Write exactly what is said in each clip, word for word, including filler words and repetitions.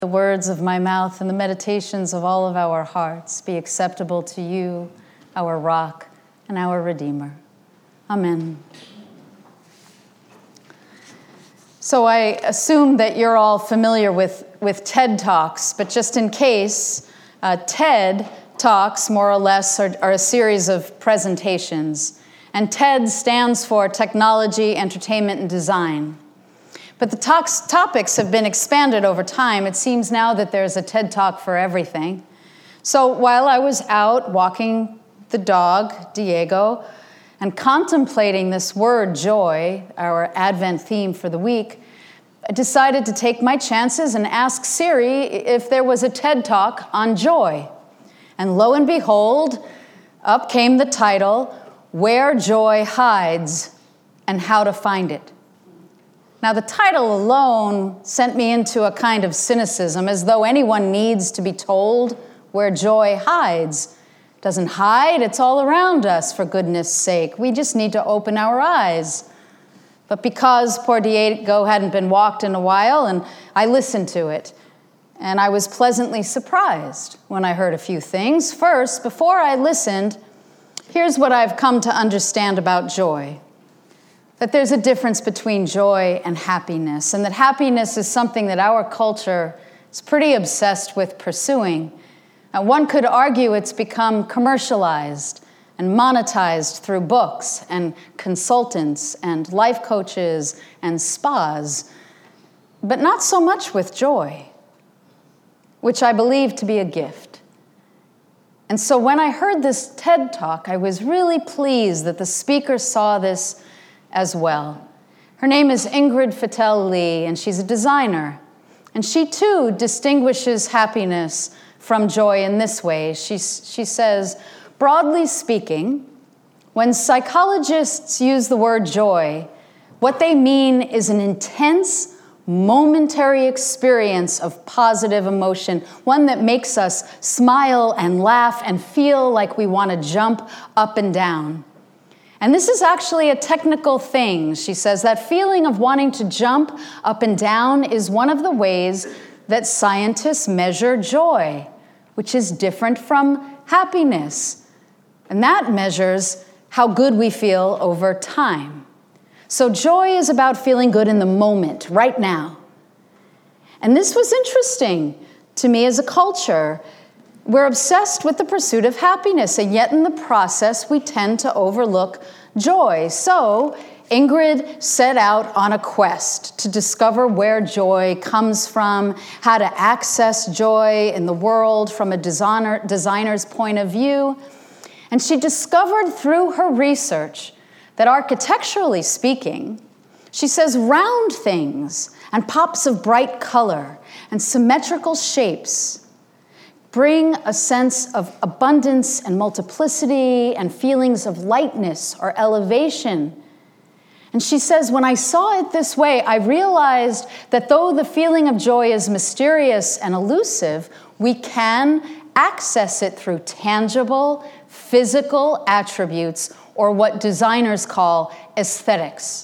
The words of my mouth and the meditations of all of our hearts be acceptable to you, our rock and our Redeemer. Amen. So I assume that you're all familiar with, with TED Talks, but just in case, uh, TED Talks, more or less, are, are a series of presentations. And TED stands for Technology, Entertainment, and Design. But the talks, topics have been expanded over time. It seems now that there's a TED Talk for everything. So while I was out walking the dog, Diego, and contemplating this word joy, our Advent theme for the week, I decided to take my chances and ask Siri if there was a TED Talk on joy. And lo and behold, up came the title, Where Joy Hides and How to Find It. Now, the title alone sent me into a kind of cynicism, as though anyone needs to be told where joy hides. It doesn't hide, it's all around us, for goodness sake. We just need to open our eyes. But because poor Diego hadn't been walked in a while, and I listened to it, and I was pleasantly surprised when I heard a few things. First, before I listened, here's what I've come to understand about joy. That there's a difference between joy and happiness, and that happiness is something that our culture is pretty obsessed with pursuing. Now, one could argue it's become commercialized and monetized through books and consultants and life coaches and spas, but not so much with joy, which I believe to be a gift. And so when I heard this TED Talk, I was really pleased that the speaker saw this as well. Her name is Ingrid Fetell-Lee, and she's a designer. And she, too, distinguishes happiness from joy in this way. She, she says, broadly speaking, when psychologists use the word joy, what they mean is an intense, momentary experience of positive emotion, one that makes us smile and laugh and feel like we want to jump up and down. And this is actually a technical thing, she says. That feeling of wanting to jump up and down is one of the ways that scientists measure joy, which is different from happiness. And that measures how good we feel over time. So joy is about feeling good in the moment, right now. And this was interesting to me as a culture. We're obsessed with the pursuit of happiness, and yet in the process, we tend to overlook joy. So Ingrid set out on a quest to discover where joy comes from, how to access joy in the world from a designer, designer's point of view. And she discovered through her research that architecturally speaking, she says round things and pops of bright color and symmetrical shapes bring a sense of abundance and multiplicity and feelings of lightness or elevation. And she says, when I saw it this way, I realized that though the feeling of joy is mysterious and elusive, we can access it through tangible, physical attributes, or what designers call aesthetics.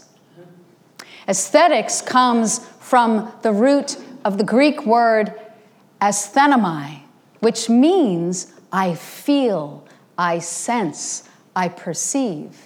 Aesthetics comes from the root of the Greek word asthenomai, which means I feel, I sense, I perceive.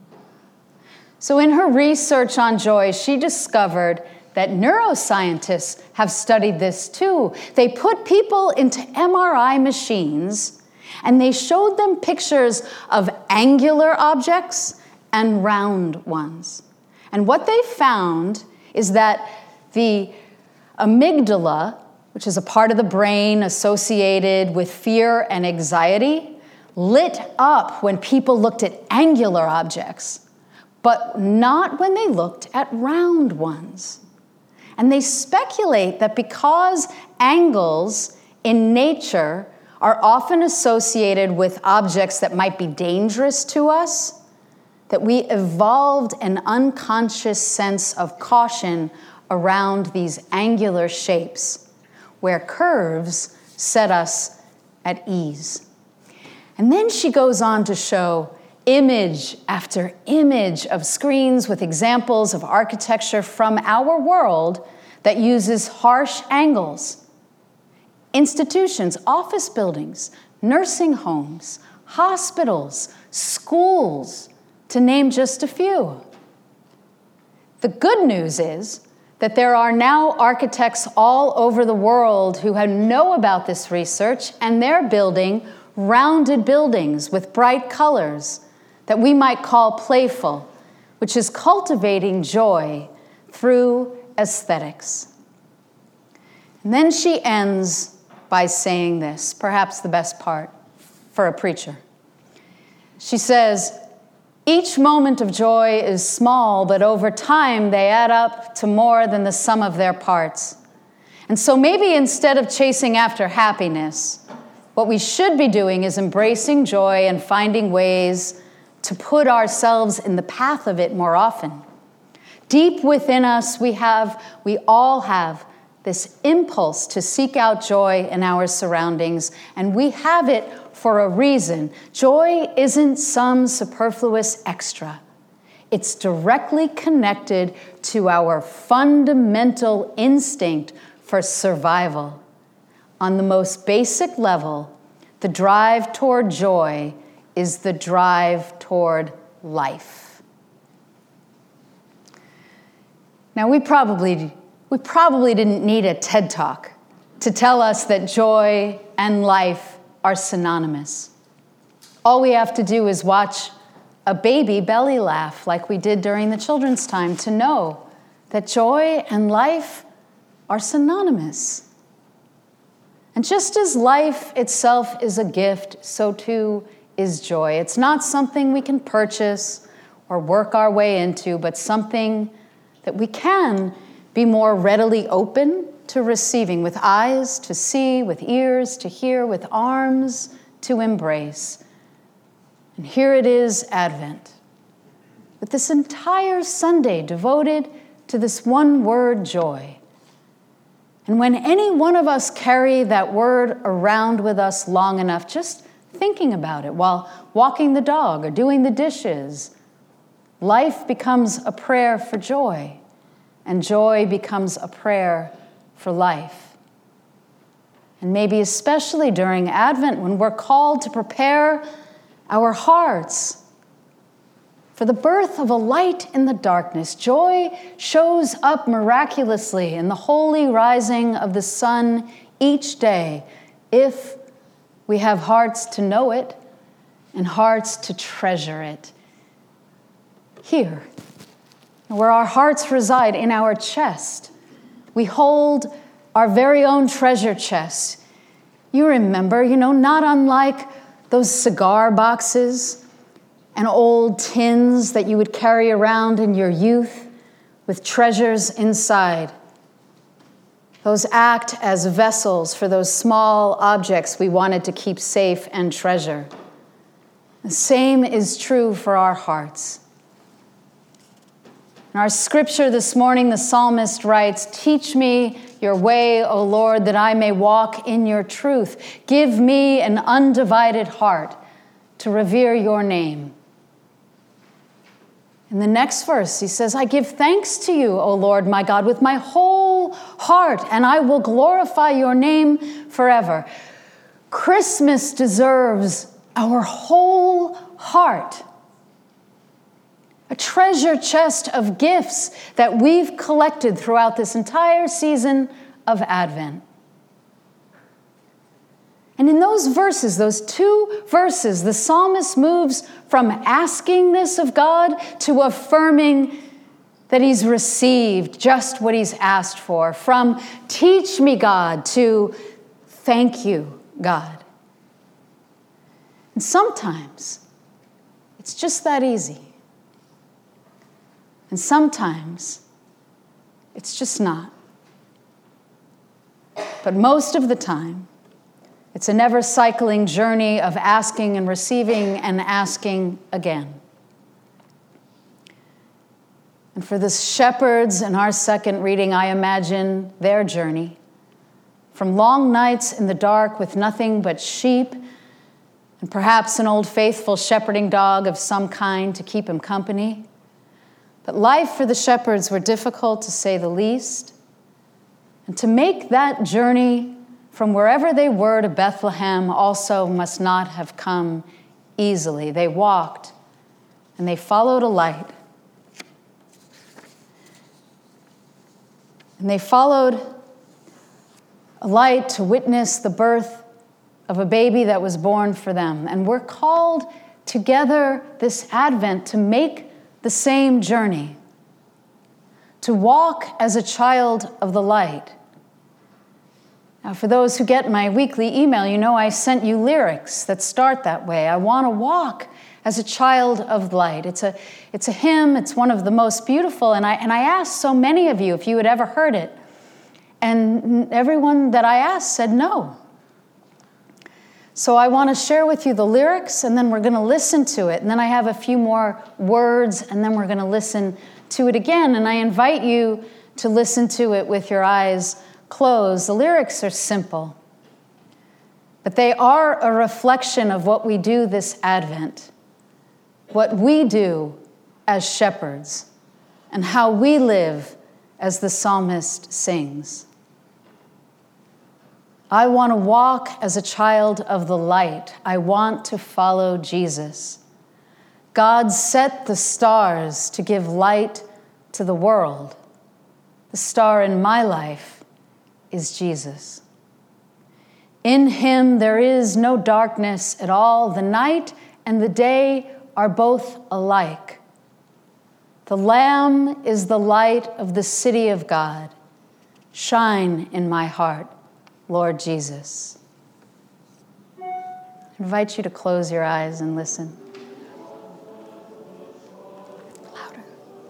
So in her research on joy, she discovered that neuroscientists have studied this too. They put people into M R I machines and they showed them pictures of angular objects and round ones. And what they found is that the amygdala, which is a part of the brain associated with fear and anxiety, lit up when people looked at angular objects, but not when they looked at round ones. And they speculate that because angles in nature are often associated with objects that might be dangerous to us, that we evolved an unconscious sense of caution around these angular shapes, where curves set us at ease. And then she goes on to show image after image of screens with examples of architecture from our world that uses harsh angles. institutions, office buildings, nursing homes, hospitals, schools, to name just a few. The good news is that there are now architects all over the world who know about this research, and they're building rounded buildings with bright colors that we might call playful, which is cultivating joy through aesthetics. And then she ends by saying this, perhaps the best part for a preacher. She says, each moment of joy is small, but over time they add up to more than the sum of their parts. And so maybe instead of chasing after happiness, what we should be doing is embracing joy and finding ways to put ourselves in the path of it more often. Deep within us, we have, we all have this impulse to seek out joy in our surroundings, and we have it for a reason. Joy isn't some superfluous extra. It's directly connected to our fundamental instinct for survival. On the most basic level, the drive toward joy is the drive toward life. Now, we probably, we probably didn't need a TED Talk to tell us that joy and life are synonymous. All we have to do is watch a baby belly laugh like we did during the children's time to know that joy and life are synonymous. And just as life itself is a gift, so too is joy. It's not something we can purchase or work our way into, but something that we can be more readily open to receiving, with eyes to see, with ears to hear, with arms to embrace. And here it is, Advent, with this entire Sunday devoted to this one word, joy. And when any one of us carry that word around with us long enough, just thinking about it while walking the dog or doing the dishes, life becomes a prayer for joy, and joy becomes a prayer for life. And maybe especially during Advent, when we're called to prepare our hearts for the birth of a light in the darkness, joy shows up miraculously in the holy rising of the sun each day, if we have hearts to know it and hearts to treasure it. Here, where our hearts reside, in our chest, we hold our very own treasure chest. You remember, you know, not unlike those cigar boxes and old tins that you would carry around in your youth with treasures inside. Those act as vessels for those small objects we wanted to keep safe and treasure. The same is true for our hearts. In our scripture this morning, the psalmist writes, "Teach me your way, O Lord, that I may walk in your truth. Give me an undivided heart to revere your name." In the next verse, he says, "I give thanks to you, O Lord, my God, with my whole heart, and I will glorify your name forever." Christmas deserves our whole heart. A treasure chest of gifts that we've collected throughout this entire season of Advent. And in those verses, those two verses, the psalmist moves from asking this of God to affirming that he's received just what he's asked for. From "teach me, God," to "thank you, God." And sometimes it's just that easy. And sometimes it's just not. But most of the time, it's an ever-cycling journey of asking and receiving and asking again. And for the shepherds in our second reading, I imagine their journey from long nights in the dark with nothing but sheep and perhaps an old faithful shepherding dog of some kind to keep him company. But life for the shepherds were difficult, to say the least. And to make that journey from wherever they were to Bethlehem also must not have come easily. They walked and they followed a light. And they followed a light to witness the birth of a baby that was born for them. And we're called together this Advent to make the same journey, to walk as a child of the light. Now, for those who get my weekly email, you know I sent you lyrics that start that way. I want to walk as a child of light. It's a, it's a hymn. It's one of the most beautiful. And I, and I asked so many of you if you had ever heard it. And everyone that I asked said no. So I want to share with you the lyrics, and then we're going to listen to it. And then I have a few more words, and then we're going to listen to it again. And I invite you to listen to it with your eyes closed. The lyrics are simple, but they are a reflection of what we do this Advent, what we do as shepherds, and how we live as the psalmist sings. I want to walk as a child of the light. I want to follow Jesus. God set the stars to give light to the world. The star in my life is Jesus. In him there is no darkness at all. The night and the day are both alike. The Lamb is the light of the city of God. Shine in my heart, Lord Jesus. I invite you to close your eyes and listen. Louder.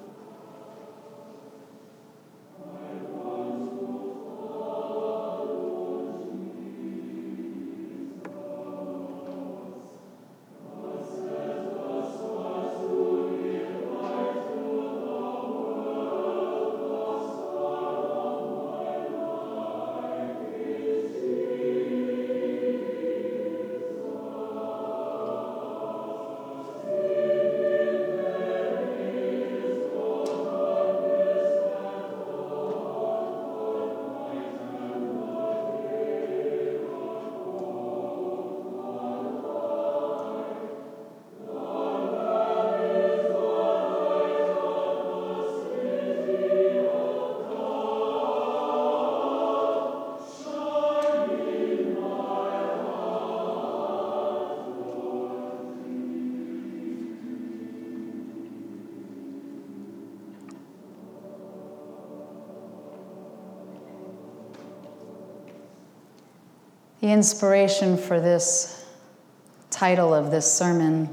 The inspiration for this title of this sermon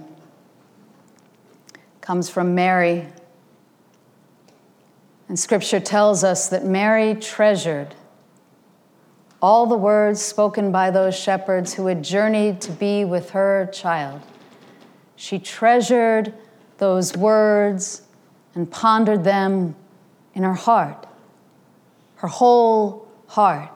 comes from Mary. And Scripture tells us that Mary treasured all the words spoken by those shepherds who had journeyed to be with her child. She treasured those words and pondered them in her heart, her whole heart.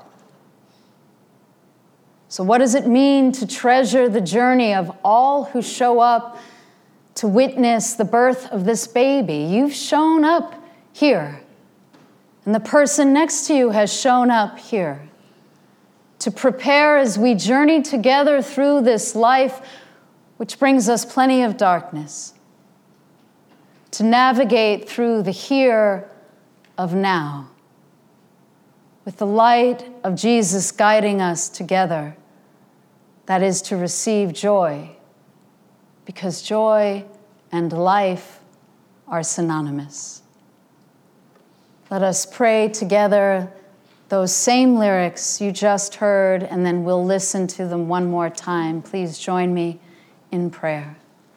So what does it mean to treasure the journey of all who show up to witness the birth of this baby? You've shown up here, and the person next to you has shown up here to prepare as we journey together through this life, which brings us plenty of darkness, to navigate through the here of now, with the light of Jesus guiding us together. That is to receive joy, because joy and life are synonymous. Let us pray together those same lyrics you just heard, and then we'll listen to them one more time. Please join me in prayer.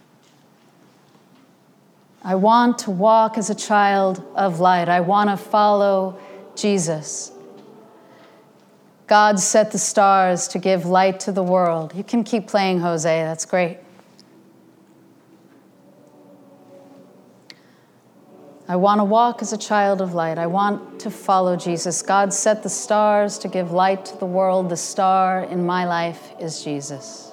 I want to walk as a child of light. I want to follow Jesus. God set the stars to give light to the world. You can keep playing, Jose. That's great. I want to walk as a child of light. I want to follow Jesus. God set the stars to give light to the world. The star in my life is Jesus.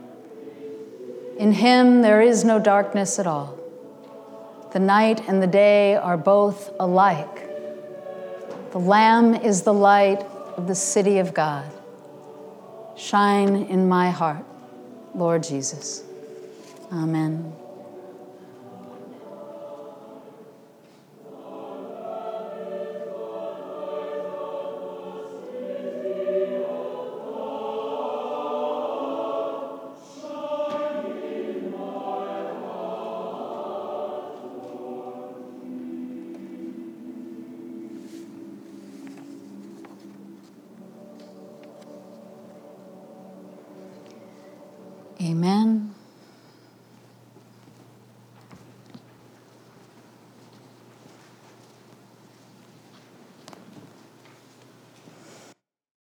In him there is no darkness at all. The night and the day are both alike. The Lamb is the light of the city of God. shine in my heart, Lord Jesus. Amen. Amen.